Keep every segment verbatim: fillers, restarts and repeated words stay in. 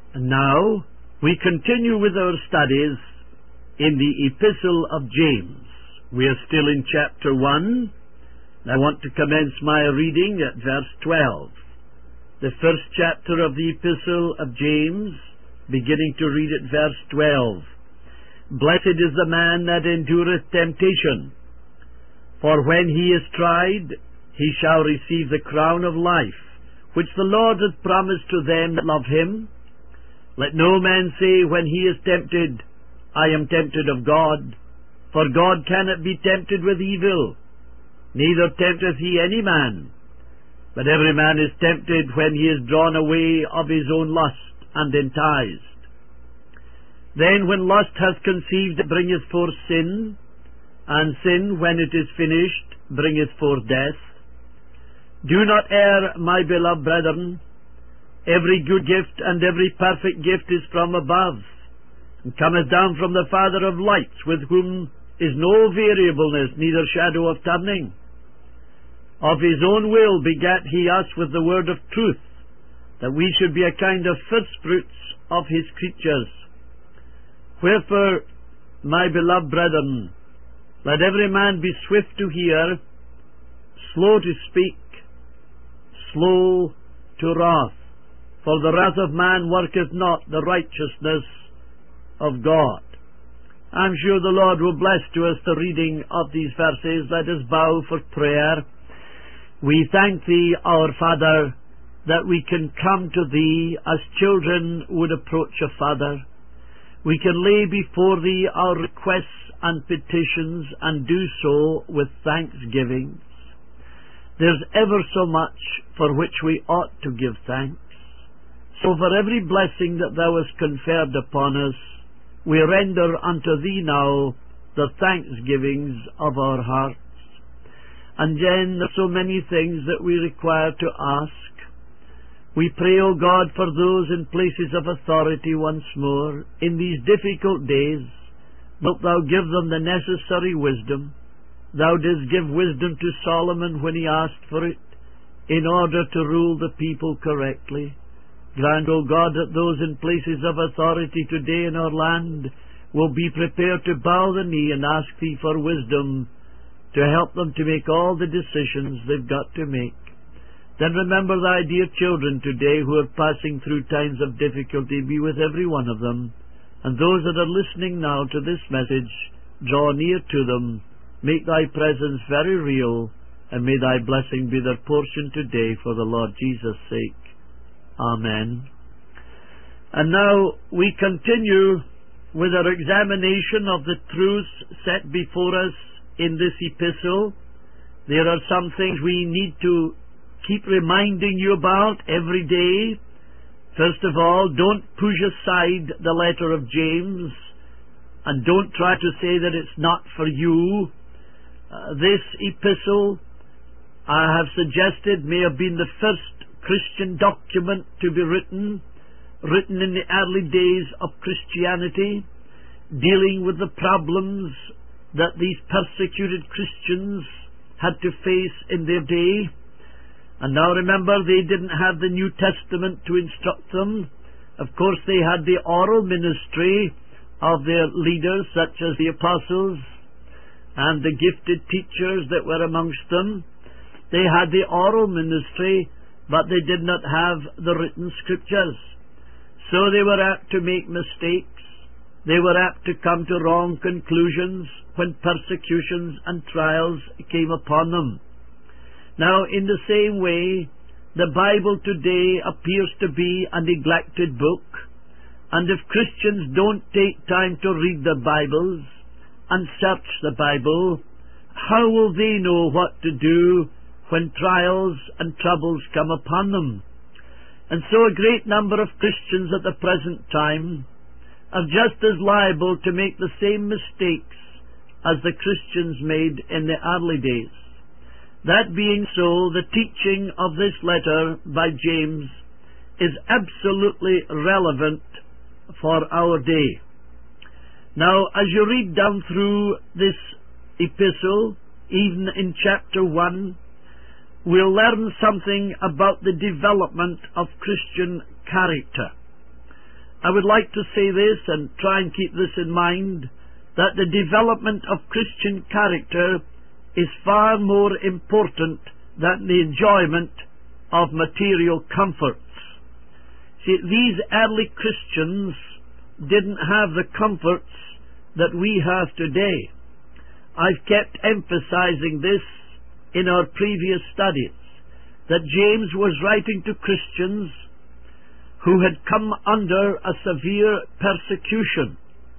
And now we continue with our studies in the Epistle of James. We are still in chapter one. I want to commence my reading at verse twelve. The first chapter of the Epistle of James, beginning to read at verse twelve. Blessed is the man that endureth temptation, for when he is tried, he shall receive the crown of life, which the Lord hath promised to them that love him. Let no man say when he is tempted, I am tempted of God, for God cannot be tempted with evil, neither tempteth he any man. But every man is tempted when he is drawn away of his own lust and enticed. Then when lust hath conceived, it bringeth forth sin, and sin, when it is finished, bringeth forth death. Do not err, my beloved brethren. Every good gift and every perfect gift is from above, and cometh down from the Father of lights, with whom is no variableness, neither shadow of turning. Of his own will begat he us with the word of truth, that we should be a kind of firstfruits of his creatures. Wherefore, my beloved brethren, let every man be swift to hear, slow to speak, slow to wrath. For the wrath of man worketh not the righteousness of God. I'm sure the Lord will bless to us the reading of these verses. Let us bow for prayer. We thank Thee, our Father, that we can come to Thee as children would approach a Father. We can lay before Thee our requests and petitions, and do so with thanksgivings. There's ever so much for which we ought to give thanks. So for every blessing that Thou hast conferred upon us, we render unto Thee now the thanksgivings of our hearts. And then there are so many things that we require to ask. We pray, O God, for those in places of authority once more. In these difficult days, wilt Thou give them the necessary wisdom. Thou didst give wisdom to Solomon when he asked for it, in order to rule the people correctly. Grant, O God, that those in places of authority today in our land will be prepared to bow the knee and ask Thee for wisdom to help them to make all the decisions they've got to make. Then remember Thy dear children today who are passing through times of difficulty. Be with every one of them. And those that are listening now to this message, draw near to them. Make Thy presence very real, and may Thy blessing be their portion today for the Lord Jesus' sake. Amen. And now we continue with our examination of the truths set before us in this epistle. There are some things we need to keep reminding you about every day. First of all, don't push aside the letter of James, and don't try to say that it's not for you. Uh, this epistle, I have suggested, may have been the first Christian document to be written, written in the early days of Christianity, dealing with the problems that these persecuted Christians had to face in their day. And now remember, they didn't have the New Testament to instruct them. Of course, they had the oral ministry of their leaders, such as the apostles and the gifted teachers that were amongst them. They had the oral ministry, but they did not have the written scriptures. So they were apt to make mistakes. They were apt to come to wrong conclusions when persecutions and trials came upon them. Now, in the same way, the Bible today appears to be a neglected book, and if Christians don't take time to read the Bibles and search the Bible, how will they know what to do when trials and troubles come upon them? And so a great number of Christians at the present time are just as liable to make the same mistakes as the Christians made in the early days. That being so, the teaching of this letter by James is absolutely relevant for our day. Now, as you read down through this epistle, even in chapter one, we'll learn something about the development of Christian character. I would like to say this and try and keep this in mind, that the development of Christian character is far more important than the enjoyment of material comforts. See, these early Christians didn't have the comforts that we have today. I've kept emphasizing this in our previous studies, that James was writing to Christians who had come under a severe persecution.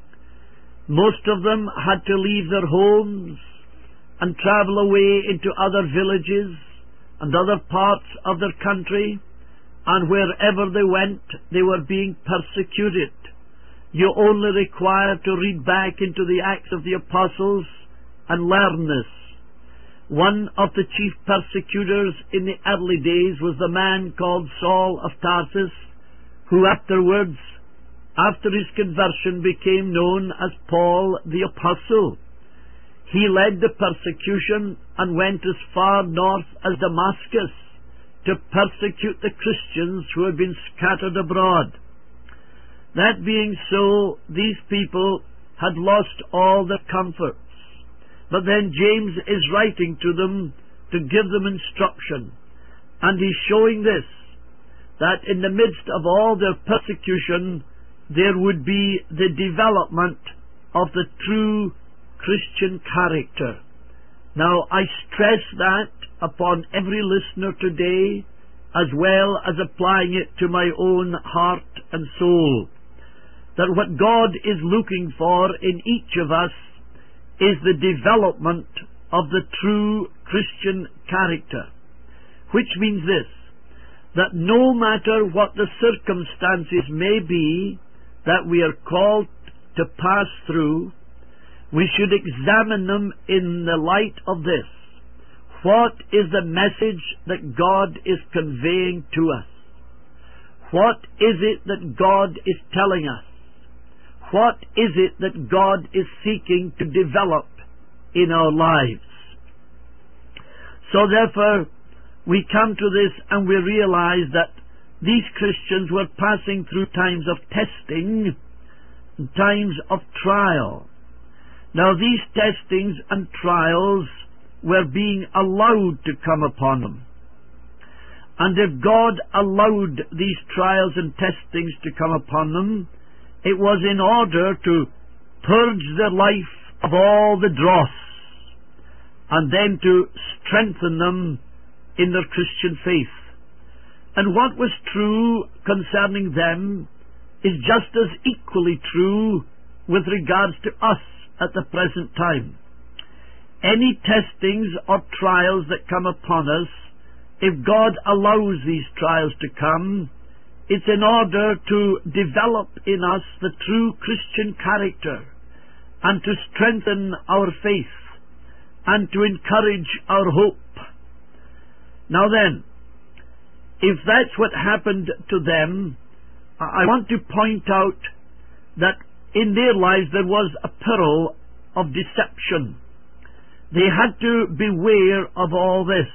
Most of them had to leave their homes and travel away into other villages and other parts of their country, and wherever they went, they were being persecuted. You only require to read back into the Acts of the Apostles and learn this. One of the chief persecutors in the early days was the man called Saul of Tarsus, who afterwards, after his conversion, became known as Paul the Apostle. He led the persecution and went as far north as Damascus to persecute the Christians who had been scattered abroad. That being so, these people had lost all their comforts. But then James is writing to them to give them instruction. And he's showing this, that in the midst of all their persecution, there would be the development of the true Christian character. Now, I stress that upon every listener today, as well as applying it to my own heart and soul, that what God is looking for in each of us is the development of the true Christian character, which means this, that no matter what the circumstances may be that we are called to pass through, we should examine them in the light of this. What is the message that God is conveying to us? What is it that God is telling us? What is it that God is seeking to develop in our lives? So therefore, we come to this and we realize that these Christians were passing through times of testing, times of trial. Now these testings and trials were being allowed to come upon them. And if God allowed these trials and testings to come upon them, it was in order to purge their life of all the dross, and then to strengthen them in their Christian faith. And what was true concerning them is just as equally true with regards to us at the present time. Any testings or trials that come upon us, if God allows these trials to come, it's in order to develop in us the true Christian character, and to strengthen our faith, and to encourage our hope. Now then, if that's what happened to them, I want to point out that in their lives there was a peril of deception. They had to beware of all this.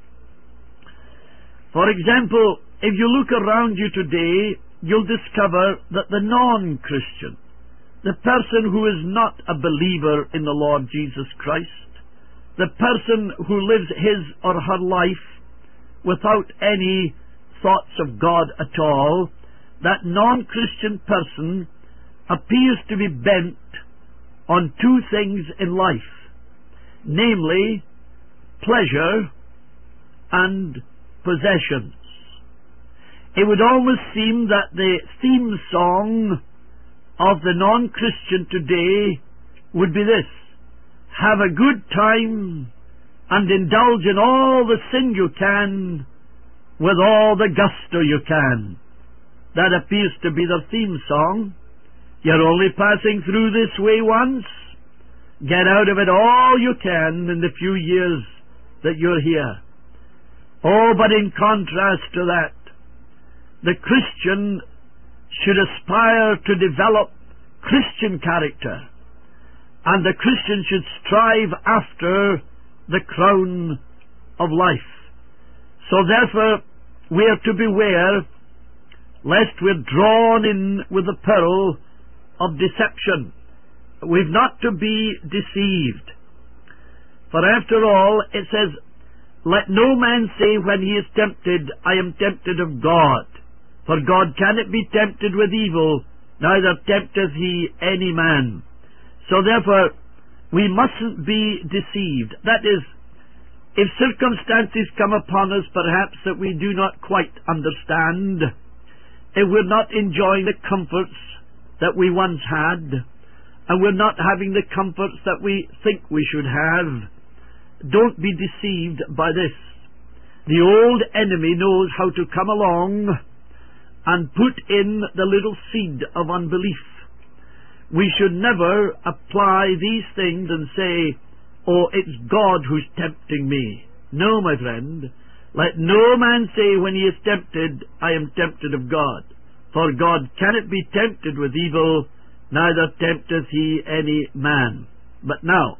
For example, if you look around you today, you'll discover that the non-Christian, the person who is not a believer in the Lord Jesus Christ, the person who lives his or her life without any thoughts of God at all, that non-Christian person appears to be bent on two things in life, namely pleasure and possessions. It would almost seem that the theme song of the non-Christian today would be this: have a good time and indulge in all the sin you can with all the gusto you can. That appears to be their theme song. You're only passing through this way once. Get out of it all you can in the few years that you're here. Oh, but in contrast to that, the Christian should aspire to develop Christian character, and the Christian should strive after the crown of life. So therefore, we are to beware lest we're drawn in with the peril of deception. We've not to be deceived. For after all, it says, let no man say when he is tempted, I am tempted of God. For God cannot be tempted with evil, neither tempteth he any man. So therefore, we mustn't be deceived. That is, if circumstances come upon us perhaps that we do not quite understand, if we're not enjoying the comforts that we once had, and we're not having the comforts that we think we should have, don't be deceived by this. The old enemy knows how to come along and put in the little seed of unbelief. We should never apply these things and say, oh, it's God who's tempting me. No, my friend. Let no man say when he is tempted, I am tempted of God. For God cannot be tempted with evil, neither tempteth he any man. But now,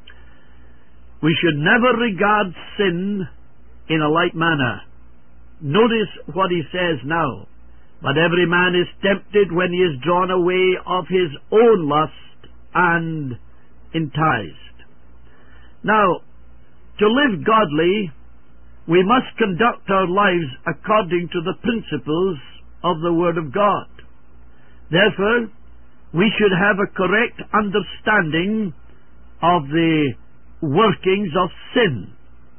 we should never regard sin in a light manner. Notice what he says now. But every man is tempted when he is drawn away of his own lust and enticed. Now, to live godly, we must conduct our lives according to the principles of the Word of God. Therefore, we should have a correct understanding of the workings of sin,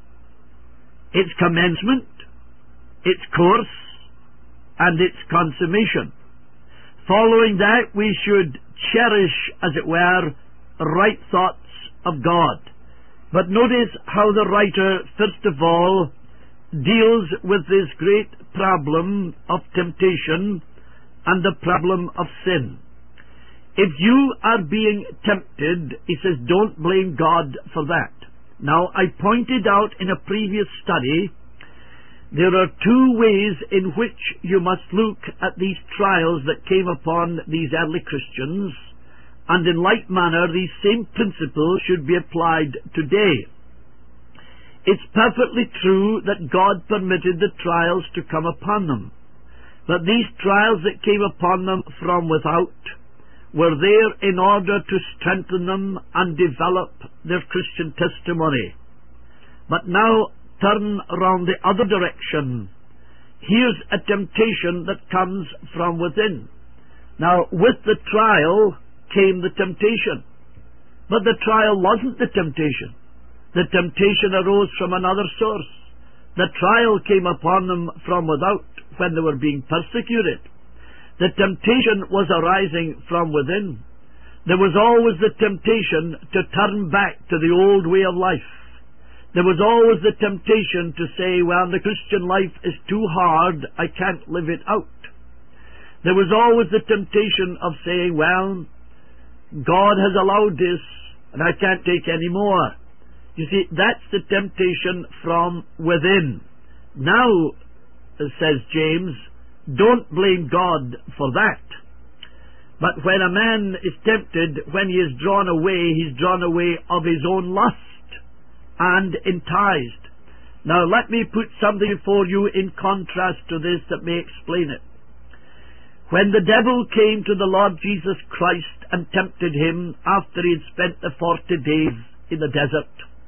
its commencement, its course, and its consummation. Following that, we should cherish, as it were, right thoughts of God. But notice how the writer, first of all, deals with this great problem of temptation and the problem of sin. If you are being tempted, he says, don't blame God for that. Now, I pointed out in a previous study, there are two ways in which you must look at these trials that came upon these early Christians, and in like manner, these same principles should be applied today. It's perfectly true that God permitted the trials to come upon them, but these trials that came upon them from without were there in order to strengthen them and develop their Christian testimony. But now, turn round the other direction. Here's a temptation that comes from within. Now, with the trial came the temptation. But the trial wasn't the temptation. The temptation arose from another source. The trial came upon them from without when they were being persecuted. The temptation was arising from within. There was always the temptation to turn back to the old way of life. There was always the temptation to say, well, the Christian life is too hard, I can't live it out. There was always the temptation of saying, well, God has allowed this, and I can't take any more. You see, that's the temptation from within. Now, says James, don't blame God for that. But when a man is tempted, when he is drawn away, he's drawn away of his own lust and enticed. Now let me put something before you in contrast to this that may explain it. When the devil came to the Lord Jesus Christ and tempted him after he had spent the forty days in the desert,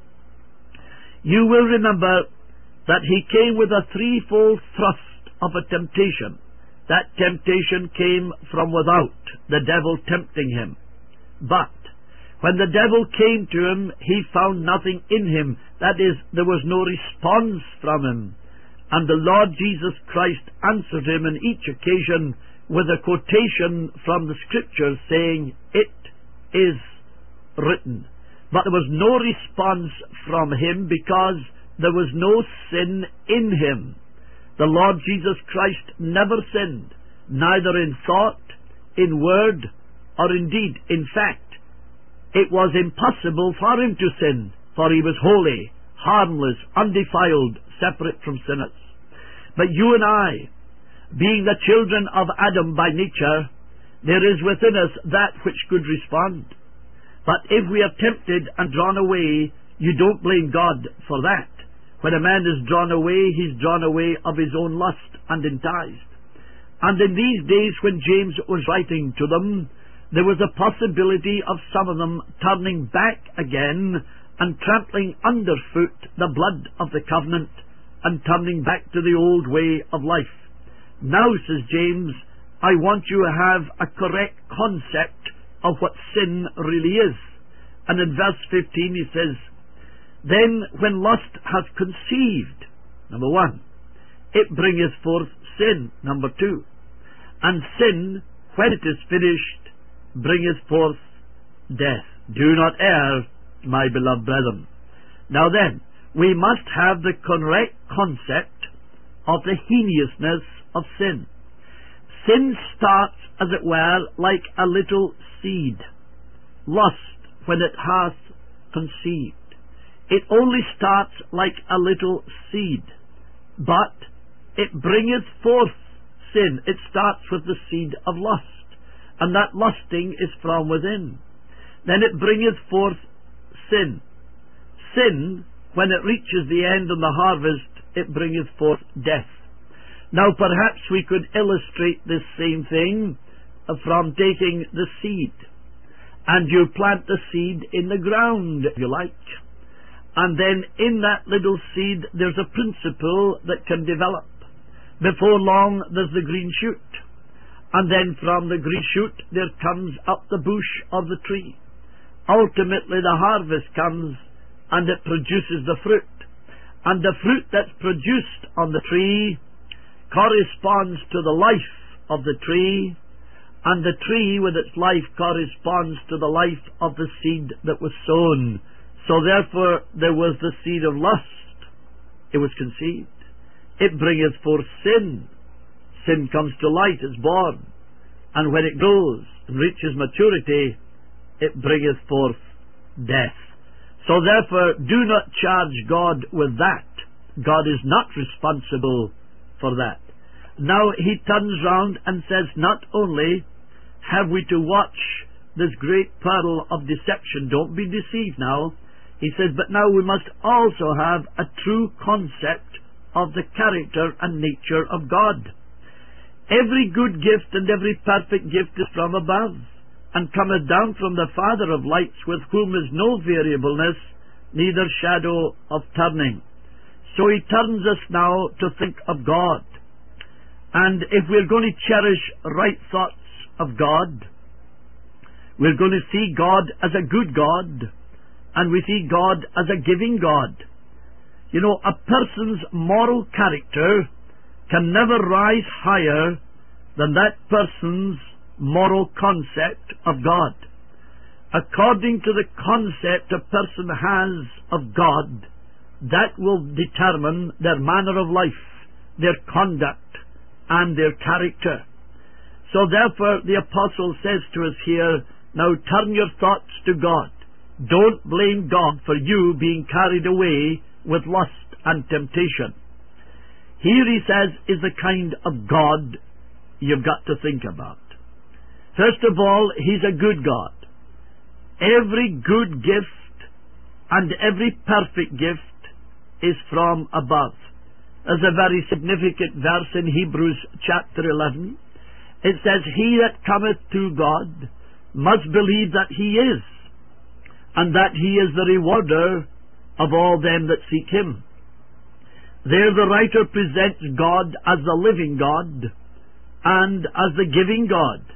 you will remember that he came with a threefold thrust of a temptation. That temptation came from without, the devil tempting him. But when the devil came to him, he found nothing in him. That is, there was no response from him. And the Lord Jesus Christ answered him on each occasion with a quotation from the Scriptures saying, it is written. But there was no response from him because there was no sin in him. The Lord Jesus Christ never sinned, neither in thought, in word, or in deed. In fact, it was impossible for him to sin, for he was holy, harmless, undefiled, separate from sinners. But you and I, being the children of Adam by nature, there is within us that which could respond. But if we are tempted and drawn away, you don't blame God for that. When a man is drawn away, he's drawn away of his own lust and enticed. And in these days when James was writing to them, there was a possibility of some of them turning back again and trampling underfoot the blood of the covenant and turning back to the old way of life. Now, says James, I want you to have a correct concept of what sin really is. And in verse fifteen he says, then when lust hath conceived, number one, it bringeth forth sin, number two. And sin, when it is finished, bringeth forth death. Do not err, my beloved brethren. Now then, we must have the correct concept of the heinousness of sin. Sin starts, as it were, like a little seed. Lust, when it hath conceived. It only starts like a little seed, but it bringeth forth sin. It starts with the seed of lust, and that lusting is from within. Then it bringeth forth sin. Sin, when it reaches the end and the harvest, it bringeth forth death. Now perhaps we could illustrate this same thing from taking the seed. And you plant the seed in the ground, if you like. And then in that little seed there's a principle that can develop. Before long there's the green shoot. And then from the green shoot there comes up the bush of the tree. Ultimately the harvest comes and it produces the fruit. And the fruit that's produced on the tree corresponds to the life of the tree, and the tree with its life corresponds to the life of the seed that was sown. So therefore there was the seed of lust. It was conceived. It bringeth forth sin. Sin comes to light, is born. And when it grows and reaches maturity, it bringeth forth death. So therefore do not charge God with that. God is not responsible for that. Now he turns round and says, not only have we to watch this great pearl of deception, don't be deceived now, he says, but now we must also have a true concept of the character and nature of God. Every good gift and every perfect gift is from above, and cometh down from the Father of lights, with whom is no variableness, neither shadow of turning. So he turns us now to think of God. And if we're going to cherish right thoughts of God, we're going to see God as a good God, and we see God as a giving God. You know, a person's moral character can never rise higher than that person's moral concept of God. According to the concept a person has of God, that will determine their manner of life, their conduct, and their character. So therefore the apostle says to us here, now turn your thoughts to God. Don't blame God for you being carried away with lust and temptation. Here he says is the kind of God you've got to think about. First of all, he's a good God. Every good gift and every perfect gift is from above. There's a very significant verse in Hebrews chapter eleven. It says, he that cometh to God must believe that he is, and that he is the rewarder of all them that seek him. There the writer presents God as the living God and as the giving God.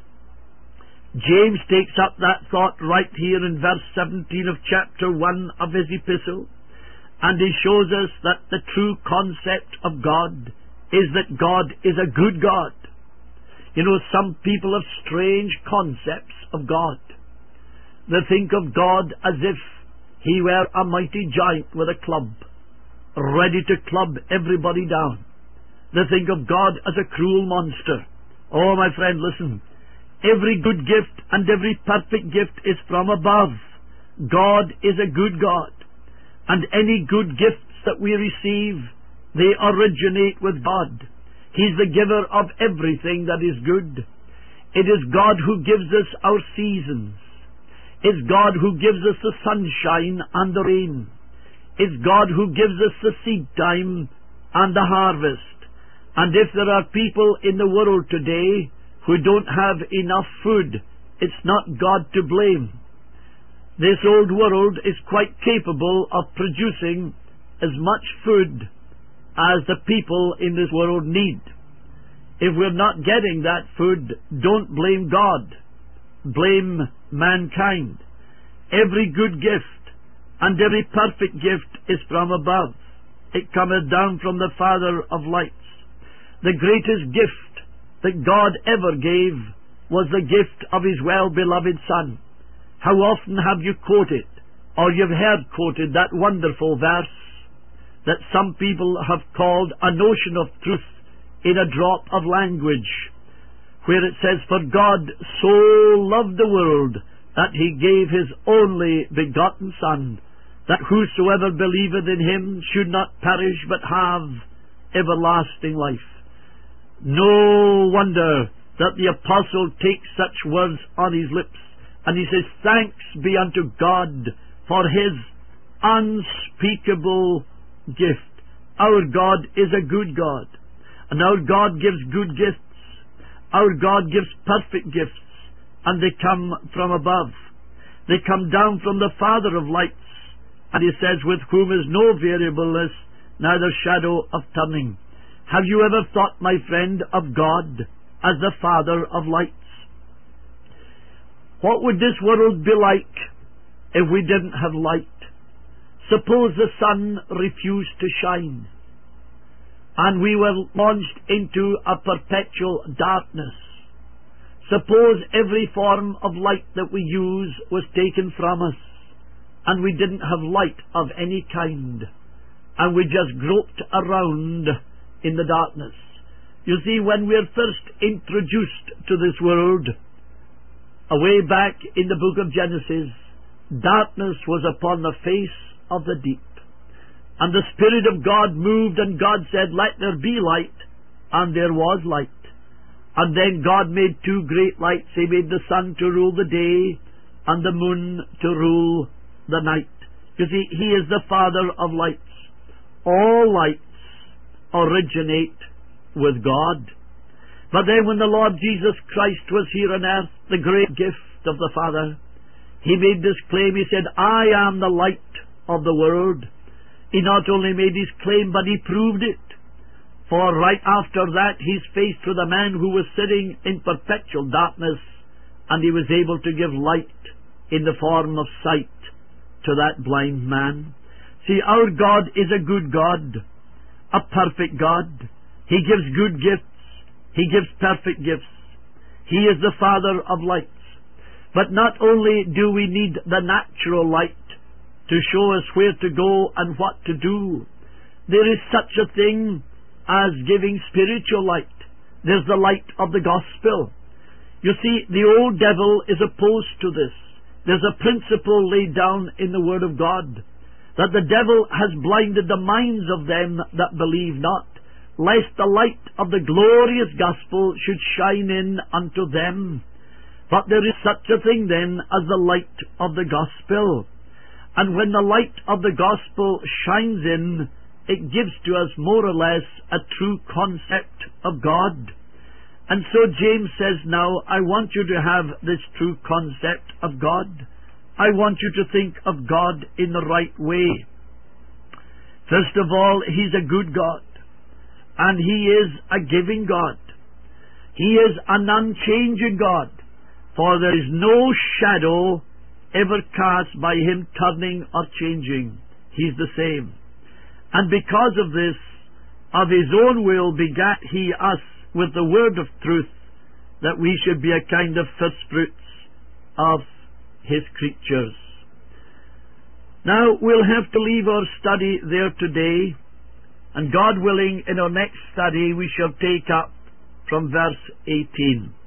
James takes up that thought right here in verse seventeen of chapter one of his epistle, and he shows us that the true concept of God is that God is a good God. You know, some people have strange concepts of God. They think of God as if he were a mighty giant with a club, ready to club everybody down. They think of God as a cruel monster. Oh, my friend, listen. Every good gift and every perfect gift is from above. God is a good God. And any good gifts that we receive, they originate with God. He's the giver of everything that is good. It is God who gives us our seasons. It's God who gives us the sunshine and the rain. It's God who gives us the seed time and the harvest. And if there are people in the world today who don't have enough food, it's not God to blame. This old world is quite capable of producing as much food as the people in this world need. If we're not getting that food, don't blame God. Blame mankind. Every good gift and every perfect gift is from above. It cometh down from the Father of lights. The greatest gift that God ever gave was the gift of His well-beloved Son. How often have you quoted, or you've heard quoted, that wonderful verse that some people have called a notion of truth in a drop of language, where it says, "For God so loved the world that He gave His only begotten Son, that whosoever believeth in Him should not perish but have everlasting life." No wonder that the apostle takes such words on his lips, and he says, "Thanks be unto God for His unspeakable gift." Our God is a good God, and our God gives good gifts. Our God gives perfect gifts, and they come from above. They come down from the Father of lights, and He says, "With whom is no variableness, neither shadow of turning." Have you ever thought, my friend, of God as the Father of lights? What would this world be like if we didn't have light? Suppose the sun refused to shine, and we were launched into a perpetual darkness. Suppose every form of light that we use was taken from us, and we didn't have light of any kind, and we just groped around in the darkness. You see, when we are first introduced to this world, away back in the book of Genesis, darkness was upon the face of the deep. And the Spirit of God moved, and God said, "Let there be light," and there was light. And then God made two great lights. He made the sun to rule the day, and the moon to rule the night. You see, He is the Father of lights. All lights originate with God. But then when the Lord Jesus Christ was here on earth, the great gift of the Father, He made this claim. He said, "I am the light of the world." He not only made His claim, but He proved it. For right after that, He's faced with a man who was sitting in perpetual darkness, and He was able to give light in the form of sight to that blind man. See, our God is a good God, a perfect God. He gives good gifts. He gives perfect gifts. He is the Father of lights. But not only do we need the natural light to show us where to go and what to do, there is such a thing as giving spiritual light. There's the light of the gospel. You see, the old devil is opposed to this. There's a principle laid down in the Word of God, that the devil has blinded the minds of them that believe not, lest the light of the glorious gospel should shine in unto them. But there is such a thing then as the light of the gospel. And when the light of the gospel shines in, it gives to us more or less a true concept of God. And so James says, now, I want you to have this true concept of God. I want you to think of God in the right way. First of all, He's a good God, and He is a giving God. He is an unchanging God, for there is no shadow ever cast by Him turning or changing. He's the same. And because of this, of His own will begat He us with the word of truth, that we should be a kind of first fruits of His creatures. Now, we'll have to leave our study there today, and God willing, in our next study we shall take up from verse eighteen.